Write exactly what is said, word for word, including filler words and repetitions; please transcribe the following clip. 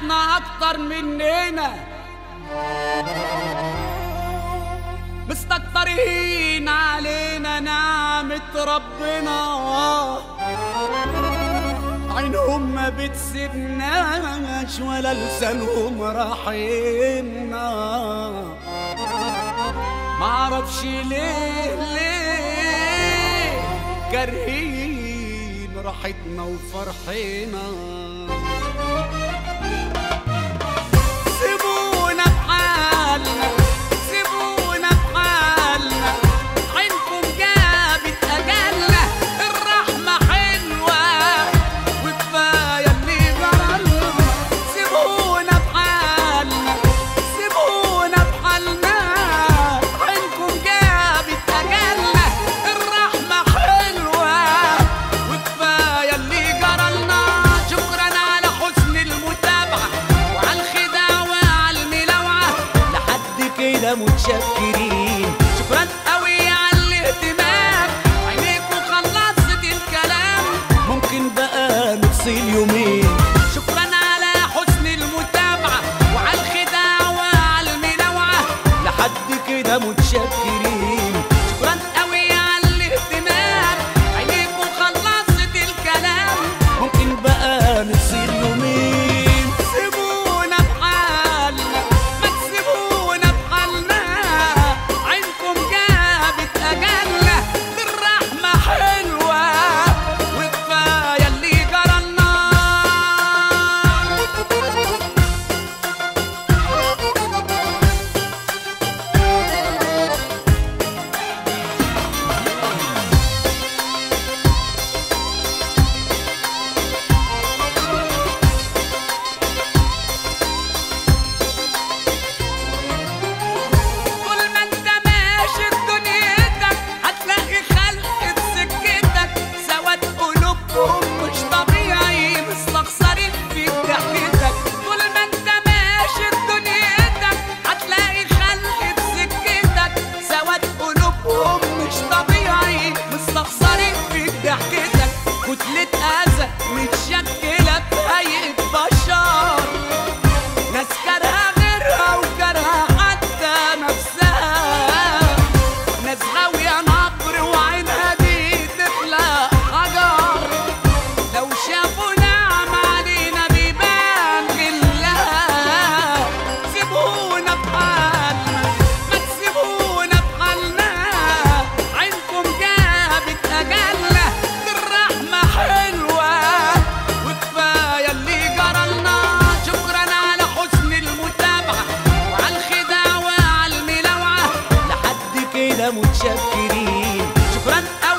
حياتنا اكتر مننا، مستكترين علينا نعمة ربنا، عينهم ما بتسيبناش ولا لسانهم راحينا. معرفش ليه ليه كارهين راحتنا وفرحنا. سيبونا بحالنا سيبونا بحالنا، عينكم جابت أجلنا، الرحمة حلوة وكفاية اللي جرالنا. سيبونا بحالنا سيبونا بحالنا، عينكم جابت أجلنا، الرحمة حلوة وكفاية اللي جرالنا. شكرا على حسن المتابعة وعلى الخداع وعلى الملاوعة، لحد كده متشكرين. شكرا قوي على الاهتمام، عينيكوا خلصت الكلام، ممكن بقى نفصل يومين. شكرا على حسن المتابعة وعلى الخداع وعلى الملاوعة، لحد كده متشكرين. شكرا قوي على الاهتمام، عينيكوا خلصت الكلام، ممكن بقى نفصل يومين. سيبونا بحالنا ما تسيبونا بحالنا، عينكم جابت أجلنا، الرحمة حلوة وكفاية اللي جرالنا. طول ما انت ماشي في دنيتك هتلاقي خلق سكتك، سواد قلوبهم مش طبيعي مستخسرين في ضحكتك. طول ما انت ماشي في دنيتك هتلاقي خلق سكتك، سواد قلوبهم مش طبيعي مستخسرين في ضحكتك. كتلة أذى متشكلة بهيئة بشر، ناس كارهة غيرها وكارهة حتى نفسها، ناس غاوية نبر وعينها دي تخلق حجر، لو شافوا نعم علينا بيبان غلها. سيبونا بحالنا ما تسيبونا بحالنا، عينكم جابت أجلنا، الرحمة حلوة وكفاية اللي جرالنا. شكرا على حسن المتابعة وعلى الخداع وعلى الملاوعة، لحد كده متشكرين. شكرا